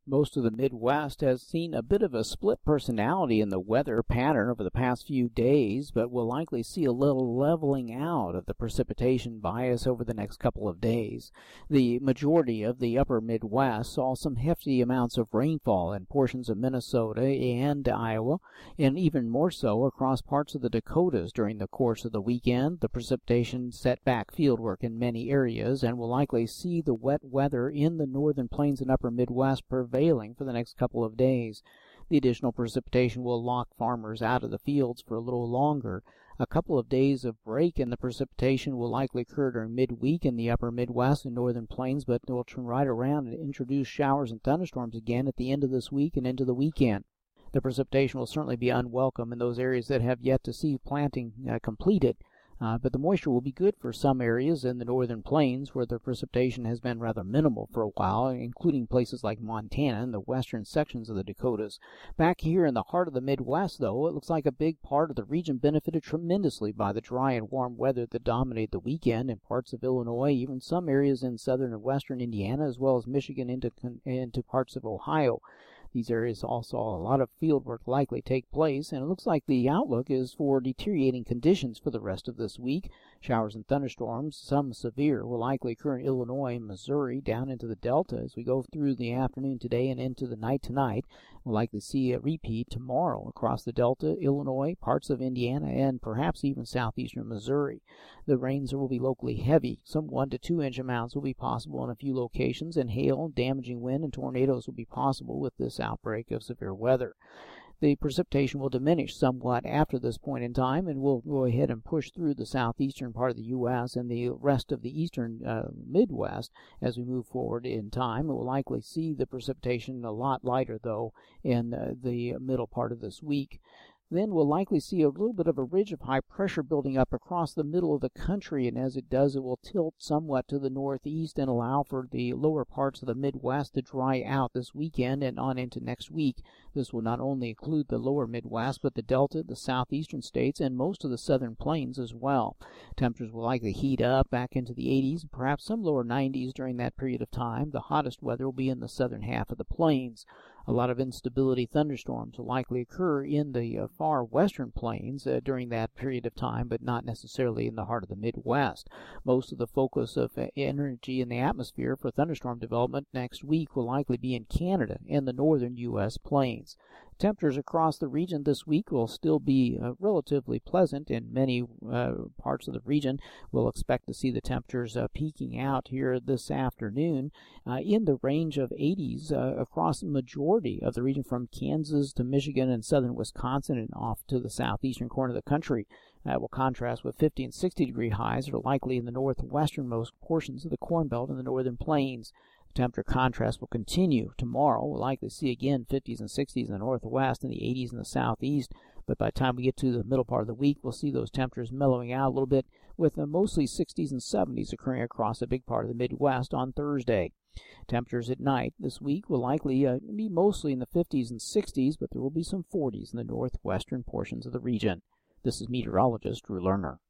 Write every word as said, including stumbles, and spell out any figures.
Most of the Midwest has seen a bit of a split personality in the weather pattern over the past few days, but will likely see a little leveling out of the precipitation bias over the next couple of days. The majority of the upper Midwest saw some hefty amounts of rainfall in portions of Minnesota and Iowa, and even more so across parts of the Dakotas during the course of the weekend. The precipitation set back fieldwork in many areas and will likely see the wet weather in the northern plains and upper Midwest prevail for the next couple of days. The additional precipitation will lock farmers out of the fields for a little longer. A couple of days of break in the precipitation will likely occur during midweek in the upper Midwest and northern plains, but will turn right around and introduce showers and thunderstorms again at the end of this week and into the weekend. The precipitation will certainly be unwelcome in those areas that have yet to see planting uh, completed. Uh, but the moisture will be good for some areas in the northern plains where the precipitation has been rather minimal for a while, including places like Montana and the western sections of the Dakotas. Back here in the heart of the Midwest, though, it looks like a big part of the region benefited tremendously by the dry and warm weather that dominated the weekend in parts of Illinois, even some areas in southern and western Indiana, as well as Michigan into, into parts of Ohio. These areas also saw a lot of field work likely take place, and it looks like the outlook is for deteriorating conditions for the rest of this week. Showers and thunderstorms, some severe, will likely occur in Illinois and Missouri down into the Delta as we go through the afternoon today and into the night tonight. We'll likely see a repeat tomorrow across the Delta, Illinois, parts of Indiana, and perhaps even southeastern Missouri. The rains will be locally heavy. Some one to two inch amounts will be possible in a few locations, and hail, damaging wind, and tornadoes will be possible with this outbreak of severe weather. The precipitation will diminish somewhat after this point in time, and we'll go ahead and push through the southeastern part of the U S and the rest of the eastern uh, Midwest as we move forward in time. We'll likely see the precipitation a lot lighter, though, in uh, the middle part of this week. Then we'll likely see a little bit of a ridge of high pressure building up across the middle of the country, and as it does, it will tilt somewhat to the northeast and allow for the lower parts of the Midwest to dry out this weekend and on into next week. This will not only include the lower Midwest, but the Delta, the southeastern states, and most of the southern plains as well. Temperatures will likely heat up back into the eighties, perhaps some lower nineties during that period of time. The hottest weather will be in the southern half of the plains. A lot of instability thunderstorms will likely occur in the uh, far western plains uh, during that period of time, but not necessarily in the heart of the Midwest. Most of the focus of uh, energy in the atmosphere for thunderstorm development next week will likely be in Canada and the northern U S plains. Temperatures across the region this week will still be uh, relatively pleasant in many uh, parts of the region. We'll expect to see the temperatures uh, peaking out here this afternoon uh, in the range of eighties uh, across the majority of the region from Kansas to Michigan and southern Wisconsin and off to the southeastern corner of the country. That will contrast with fifty and sixty degree highs that are likely in the northwesternmost portions of the Corn Belt and the northern plains. Temperature contrast will continue tomorrow. We'll likely see again fifties and sixties in the northwest and the eighties in the southeast, but by the time we get to the middle part of the week, we'll see those temperatures mellowing out a little bit with uh, mostly sixties and seventies occurring across a big part of the Midwest on Thursday. Temperatures at night this week will likely uh, be mostly in the fifties and sixties, but there will be some forties in the northwestern portions of the region. This is meteorologist Drew Lerner.